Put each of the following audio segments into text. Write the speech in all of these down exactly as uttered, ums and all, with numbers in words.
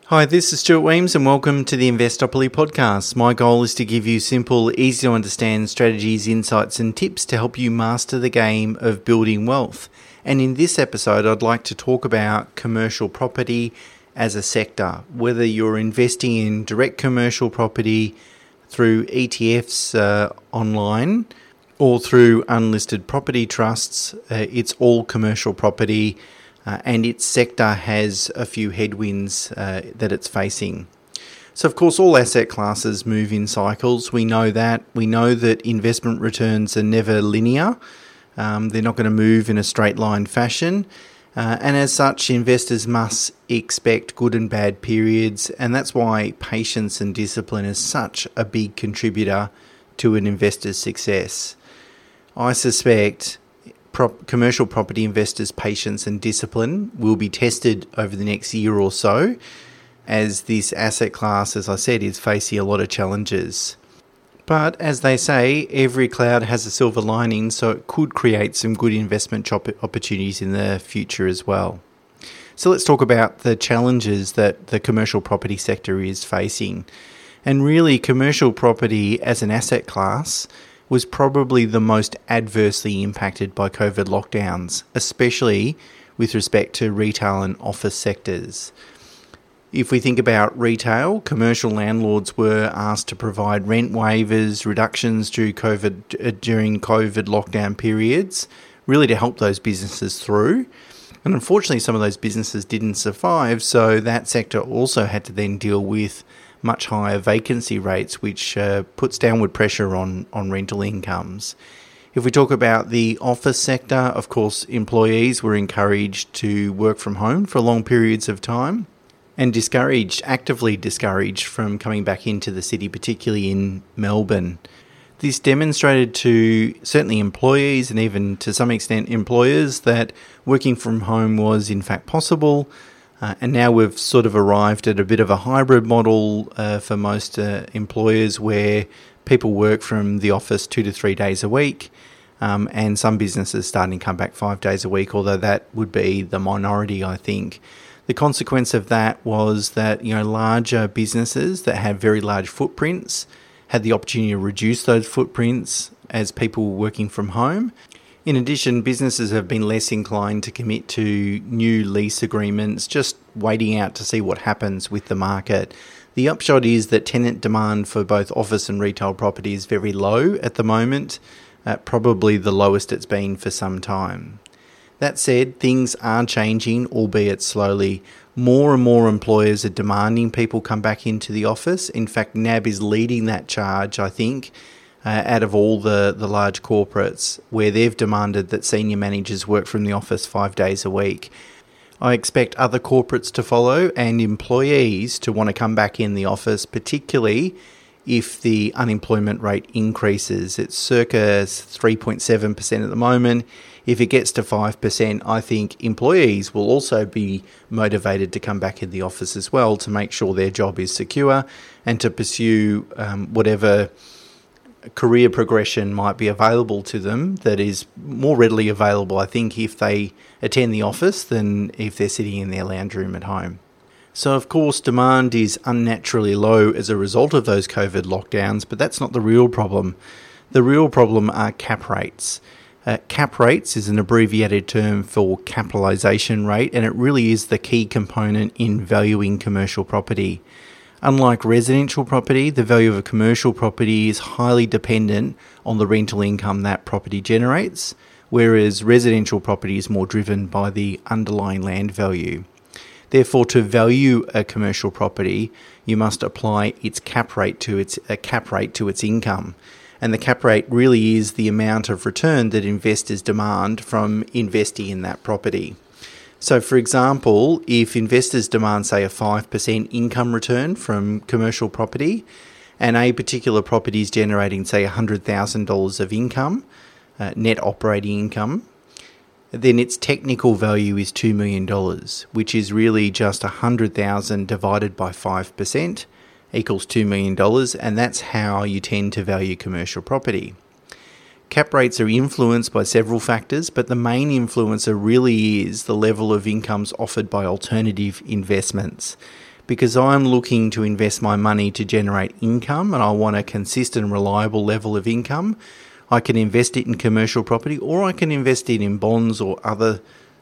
Hi, this is Stuart Weems and welcome to the Investopoly podcast. My goal is to give you simple, easy to understand strategies, insights and tips to help you master the game of building wealth. And in this episode, I'd like to talk about commercial property as a sector, whether you're investing in direct commercial property through E T Fs uh, online or through unlisted property trusts. Uh, it's all commercial property. Uh, and its sector has a few headwinds uh, that it's facing. So, of course, all asset classes move in cycles. We know that. We know that investment returns are never linear. Um, they're not going to move in a straight line fashion. Uh, and as such, investors must expect good and bad periods. And that's why patience and discipline is such a big contributor to an investor's success. I suspect Prop, commercial property investors' patience and discipline will be tested over the next year or so, as this asset class, as I said, is facing a lot of challenges. But as they say, every cloud has a silver lining, so it could create some good investment opportunities in the future as well. So let's talk about the challenges that the commercial property sector is facing. And really, commercial property as an asset class was probably the most adversely impacted by COVID lockdowns, especially with respect to retail and office sectors. If we think about retail, commercial landlords were asked to provide rent waivers, reductions during COVID, during COVID lockdown periods, really to help those businesses through. And unfortunately, some of those businesses didn't survive, so that sector also had to then deal with much higher vacancy rates, which uh, puts downward pressure on, on rental incomes. If we talk about the office sector, of course, employees were encouraged to work from home for long periods of time and discouraged, actively discouraged from coming back into the city, particularly in Melbourne. This demonstrated to certainly employees and even to some extent employers that working from home was in fact possible. Uh, and now we've sort of arrived at a bit of a hybrid model uh, for most uh, employers where people work from the office two to three days a week, um, and some businesses starting to come back five days a week, although that would be the minority, I think. The consequence of that was that, you know, larger businesses that had very large footprints had the opportunity to reduce those footprints as people were working from home. In addition, businesses have been less inclined to commit to new lease agreements, just waiting out to see what happens with the market. The upshot is that tenant demand for both office and retail property is very low at the moment, uh, probably the lowest it's been for some time. That said, things are changing, albeit slowly. More and more employers are demanding people come back into the office. In fact, N A B is leading that charge, I think, Uh, out of all the, the large corporates, where they've demanded that senior managers work from the office five days a week. I expect other corporates to follow and employees to want to come back in the office, particularly if the unemployment rate increases. It's circa three point seven percent at the moment. If it gets to five percent, I think employees will also be motivated to come back in the office as well to make sure their job is secure and to pursue um, whatever career progression might be available to them that is more readily available, I think, if they attend the office than if they're sitting in their lounge room at home. So, of course, demand is unnaturally low as a result of those COVID lockdowns, but that's not the real problem. The real problem are cap rates. Uh, cap rates is an abbreviated term for capitalisation rate, and it really is the key component in valuing commercial property. Unlike residential property, the value of a commercial property is highly dependent on the rental income that property generates, whereas residential property is more driven by the underlying land value. Therefore, to value a commercial property, you must apply its cap rate to its a cap rate to its income. And the cap rate really is the amount of return that investors demand from investing in that property. So, for example, if investors demand, say, a five percent income return from commercial property, and a particular property is generating, say, one hundred thousand dollars of income, uh, net operating income, then its technical value is two million dollars, which is really just one hundred thousand dollars divided by five percent equals two million dollars, and that's how you tend to value commercial property. Cap rates are influenced by several factors, but the main influencer really is the level of incomes offered by alternative investments, because I'm looking to invest my money to generate income and I want a consistent and reliable level of income. I can invest it in commercial property, or I can invest it in bonds or other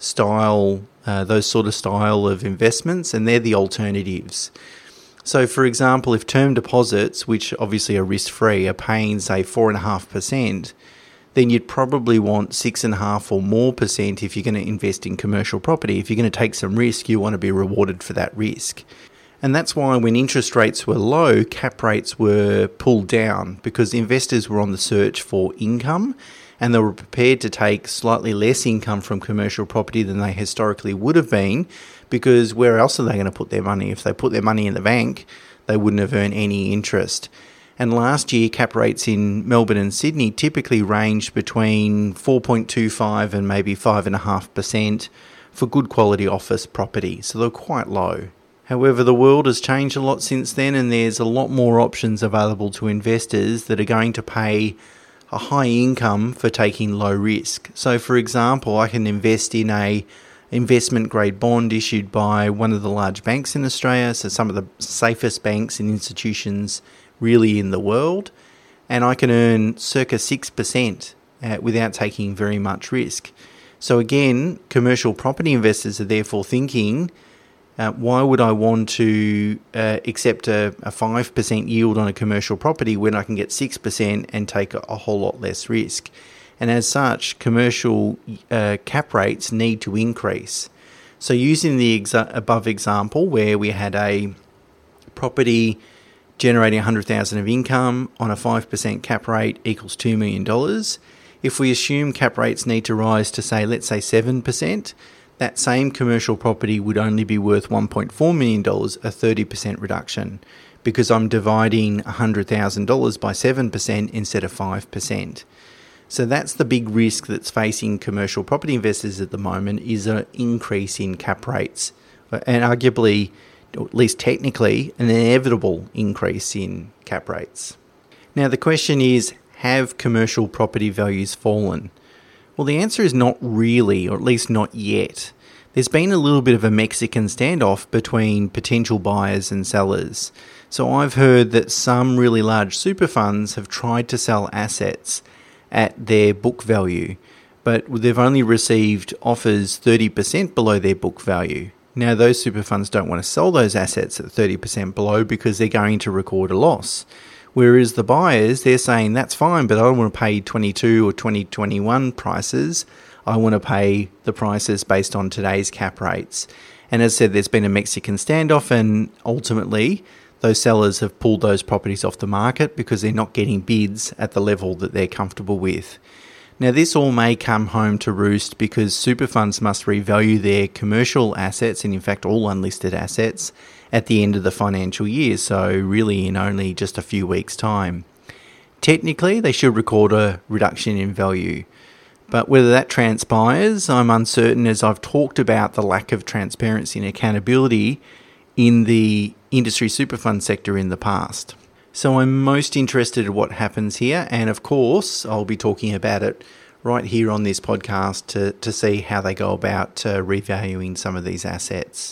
style, uh, those sort of style of investments, and they're the alternatives. So, for example, if term deposits, which obviously are risk-free, are paying, say, four point five percent, then you'd probably want six point five or more percent if you're going to invest in commercial property. If you're going to take some risk, you want to be rewarded for that risk. And that's why when interest rates were low, cap rates were pulled down, because investors were on the search for income and they were prepared to take slightly less income from commercial property than they historically would have been, because where else are they going to put their money? If they put their money in the bank, they wouldn't have earned any interest. And last year, cap rates in Melbourne and Sydney typically ranged between four point two five and maybe five point five percent for good quality office property. So they're quite low. However, the world has changed a lot since then, and there's a lot more options available to investors that are going to pay a high income for taking low risk. So, for example, I can invest in a investment grade bond issued by one of the large banks in Australia, so some of the safest banks and institutions really in the world, and I can earn circa six percent uh, without taking very much risk. So again, commercial property investors are therefore thinking, Uh, why would I want to uh, accept a, a five percent yield on a commercial property when I can get six percent and take a, a whole lot less risk? And as such, commercial uh, cap rates need to increase. So using the exa- above example where we had a property generating one hundred thousand dollars of income on a five percent cap rate equals two million dollars, if we assume cap rates need to rise to, say, let's say seven percent, that same commercial property would only be worth one point four million dollars, a thirty percent reduction, because I'm dividing one hundred thousand dollars by seven percent instead of five percent. So that's the big risk that's facing commercial property investors at the moment, is an increase in cap rates, and arguably, or at least technically, an inevitable increase in cap rates. Now the question is, have commercial property values fallen? Well, the answer is not really, or at least not yet. There's been a little bit of a Mexican standoff between potential buyers and sellers. So I've heard that some really large super funds have tried to sell assets at their book value, but they've only received offers thirty percent below their book value. Now, those super funds don't want to sell those assets at thirty percent below because they're going to record a loss. Whereas the buyers, they're saying, that's fine, but I don't want to pay twenty-two or twenty twenty-one prices. I want to pay the prices based on today's cap rates. And as I said, there's been a Mexican standoff, and ultimately those sellers have pulled those properties off the market because they're not getting bids at the level that they're comfortable with. Now, this all may come home to roost because super funds must revalue their commercial assets, and in fact all unlisted assets, at the end of the financial year, so really in only just a few weeks' time. Technically, they should record a reduction in value, but whether that transpires, I'm uncertain, as I've talked about the lack of transparency and accountability in the industry super fund sector in the past. So I'm most interested in what happens here, and of course, I'll be talking about it right here on this podcast to, to see how they go about uh, revaluing some of these assets.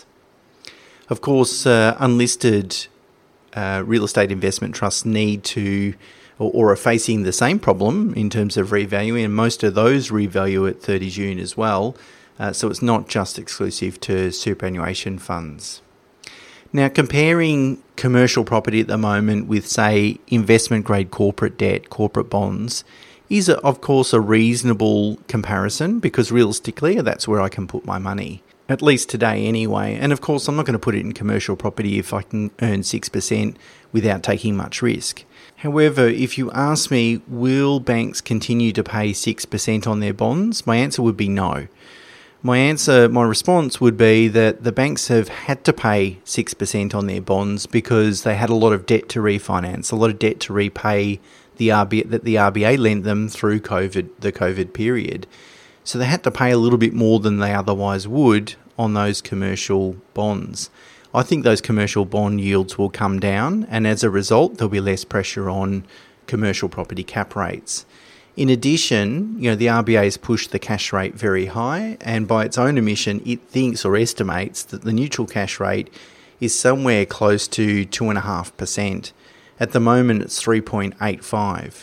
Of course, uh, unlisted uh, real estate investment trusts need to, or, or are facing the same problem in terms of revaluing, and most of those revalue at thirty June as well. Uh, so it's not just exclusive to superannuation funds. Now, comparing commercial property at the moment with, say, investment-grade corporate debt, corporate bonds, is, of course, a reasonable comparison because realistically, that's where I can put my money. At least today anyway. And of course, I'm not going to put it in commercial property if I can earn six percent without taking much risk. However, if you ask me, will banks continue to pay six percent on their bonds? My answer would be no. My answer, my response would be that the banks have had to pay six percent on their bonds because they had a lot of debt to refinance, a lot of debt to repay the R B A, that the R B A lent them through COVID, the COVID period. So they had to pay a little bit more than they otherwise would on those commercial bonds. I think those commercial bond yields will come down, and as a result, there'll be less pressure on commercial property cap rates. In addition, you know, the R B A has pushed the cash rate very high, and by its own admission, it thinks or estimates that the neutral cash rate is somewhere close to two point five percent. At the moment, it's three point eight five.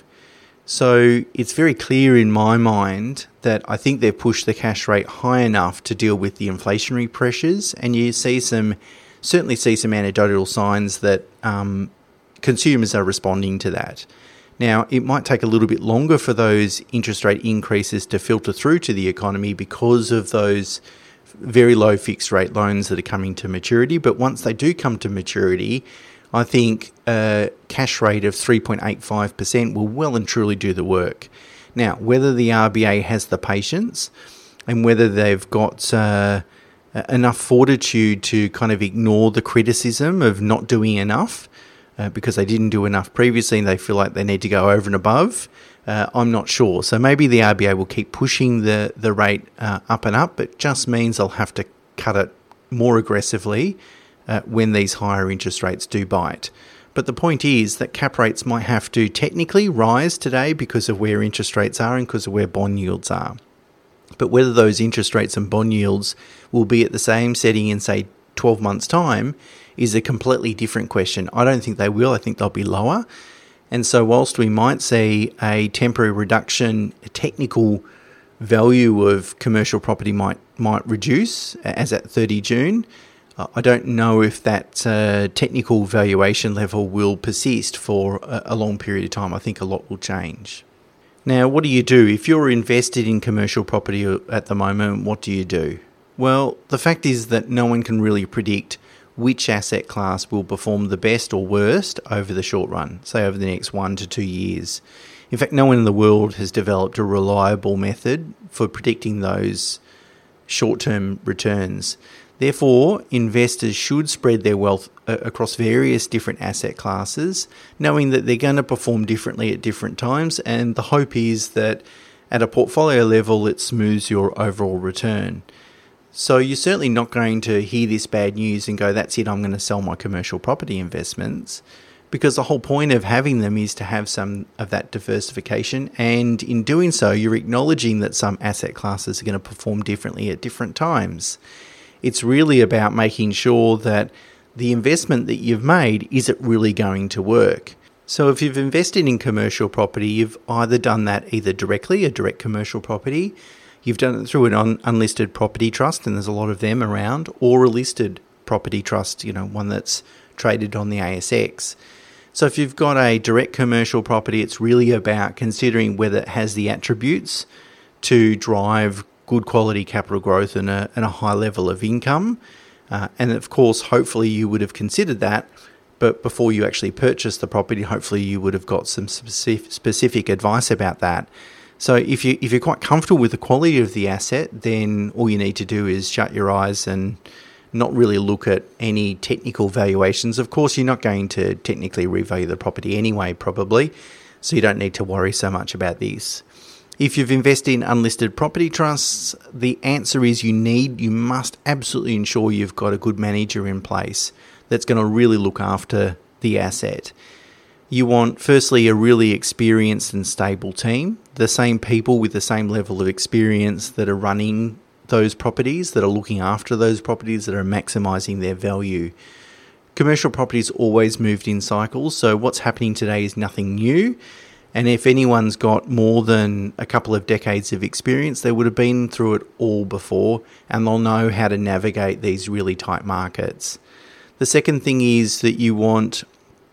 So it's very clear in my mind that I think they've pushed the cash rate high enough to deal with the inflationary pressures, and you see some, certainly see some anecdotal signs that um, consumers are responding to that. Now, it might take a little bit longer for those interest rate increases to filter through to the economy because of those very low fixed rate loans that are coming to maturity. But once they do come to maturity, I think a cash rate of three point eight five percent will well and truly do the work. Now, whether the R B A has the patience and whether they've got uh, enough fortitude to kind of ignore the criticism of not doing enough, Uh, because they didn't do enough previously and they feel like they need to go over and above, uh, I'm not sure. So maybe the R B A will keep pushing the, the rate uh, up and up, but just means they'll have to cut it more aggressively uh, when these higher interest rates do bite. But the point is that cap rates might have to technically rise today because of where interest rates are and because of where bond yields are. But whether those interest rates and bond yields will be at the same setting in, say, twelve months' time is a completely different question. I don't think they will. I think they'll be lower. And so whilst we might see a temporary reduction, a technical value of commercial property might might reduce as at thirty June, uh, I don't know if that uh, technical valuation level will persist for a, a long period of time. I think a lot will change. Now, what do you do? If you're invested in commercial property at the moment, what do you do? Well, the fact is that no one can really predict which asset class will perform the best or worst over the short run, say over the next one to two years. In fact, no one in the world has developed a reliable method for predicting those short-term returns. Therefore, investors should spread their wealth across various different asset classes, knowing that they're going to perform differently at different times, and the hope is that at a portfolio level, it smooths your overall return. So you're certainly not going to hear this bad news and go, that's it, I'm going to sell my commercial property investments, because the whole point of having them is to have some of that diversification. And in doing so, you're acknowledging that some asset classes are going to perform differently at different times. It's really about making sure that the investment that you've made, is it really going to work? So if you've invested in commercial property, you've either done that either directly, a direct commercial property, you've done it through an un- unlisted property trust, and there's a lot of them around, or a listed property trust, you know, one that's traded on the A S X. So if you've got a direct commercial property, it's really about considering whether it has the attributes to drive good quality capital growth and a, and a high level of income. Uh, and of course, hopefully you would have considered that, but before you actually purchase the property, hopefully you would have got some specific, specific advice about that. So if you if you're quite comfortable with the quality of the asset, then all you need to do is shut your eyes and not really look at any technical valuations. Of course, you're not going to technically revalue the property anyway, probably, so you don't need to worry so much about this. If you've invested in unlisted property trusts, the answer is you need, you must absolutely ensure you've got a good manager in place that's going to really look after the asset. You want, firstly, a really experienced and stable team, the same people with the same level of experience that are running those properties, that are looking after those properties, that are maximising their value. Commercial properties always moved in cycles, so what's happening today is nothing new. And if anyone's got more than a couple of decades of experience, they would have been through it all before, and they'll know how to navigate these really tight markets. The second thing is that you want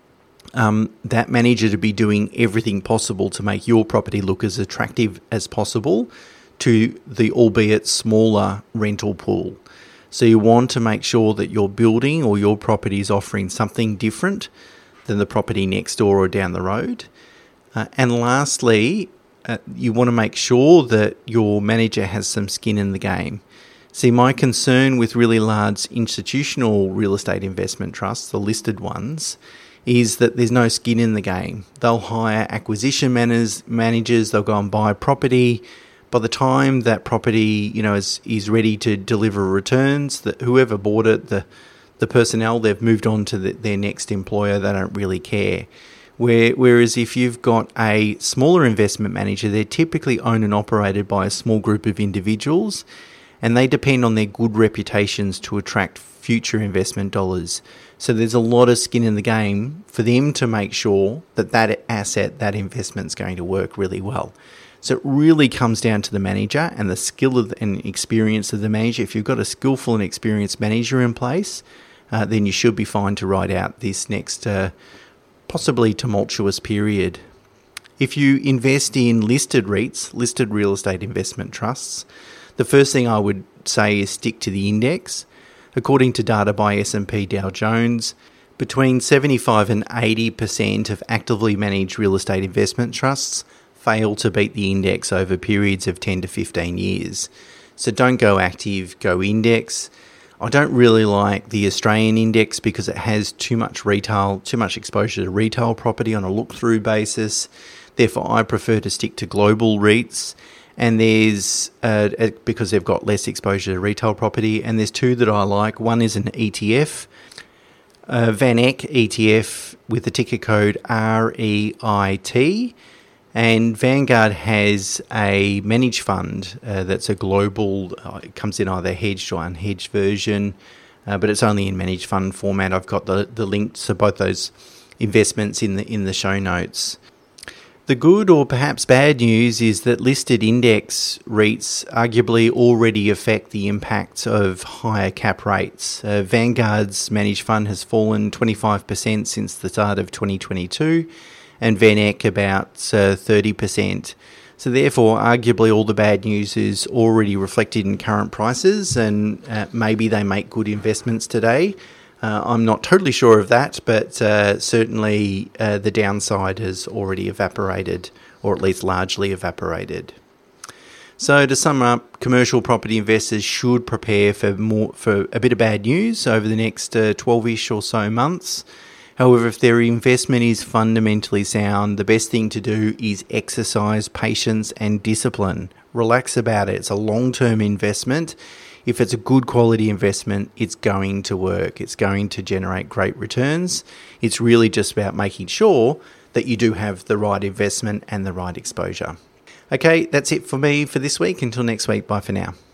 Um, that manager to be doing everything possible to make your property look as attractive as possible to the albeit smaller rental pool. So you want to make sure that your building or your property is offering something different than the property next door or down the road. Uh, and lastly, uh, you want to make sure that your manager has some skin in the game. See, my concern with really large institutional real estate investment trusts, the listed ones, is that there's no skin in the game. They'll hire acquisition managers, managers, they'll go and buy property. By the time that property, you know, is, is ready to deliver returns, that whoever bought it, the the personnel, they've moved on to the, their next employer. They don't really care. Where, whereas if you've got a smaller investment manager, they're typically owned and operated by a small group of individuals, and they depend on their good reputations to attract future investment dollars. So there's a lot of skin in the game for them to make sure that that asset, that investment's going to work really well. So it really comes down to the manager and the skill of the, and experience of the manager. If you've got a skillful and experienced manager in place, uh, then you should be fine to ride out this next uh, possibly tumultuous period. If you invest in listed REITs, listed real estate investment trusts, the first thing I would say is stick to the index. According to data by S and P Dow Jones, between seventy-five and eighty percent of actively managed real estate investment trusts fail to beat the index over periods of ten to fifteen years. So don't go active, go index. I don't really like the Australian index because it has too much retail, too much exposure to retail property on a look-through basis. Therefore, I prefer to stick to global REITs. And there's, uh, because they've got less exposure to retail property, and there's two that I like. One is an E T F, uh, Van Eck E T F with the ticker code R E I T, and Vanguard has a managed fund uh, that's a global, uh, it comes in either hedged or unhedged version, uh, but it's only in managed fund format. I've got the, the link to both those investments in the in the show notes. The good or perhaps bad news is that listed index REITs arguably already affect the impacts of higher cap rates. Uh, Vanguard's managed fund has fallen twenty-five percent since the start of twenty twenty-two, and Van Eck about uh, thirty percent. So therefore, arguably all the bad news is already reflected in current prices, and uh, maybe they make good investments today. Uh, I'm not totally sure of that, but uh, certainly uh, the downside has already evaporated, or at least largely evaporated. So to sum up, commercial property investors should prepare for more for a bit of bad news over the next uh, twelve-ish or so months. However, if their investment is fundamentally sound, the best thing to do is exercise patience and discipline. Relax about it. It's a long-term investment. If it's a good quality investment, it's going to work. It's going to generate great returns. It's really just about making sure that you do have the right investment and the right exposure. Okay, that's it for me for this week. Until next week, bye for now.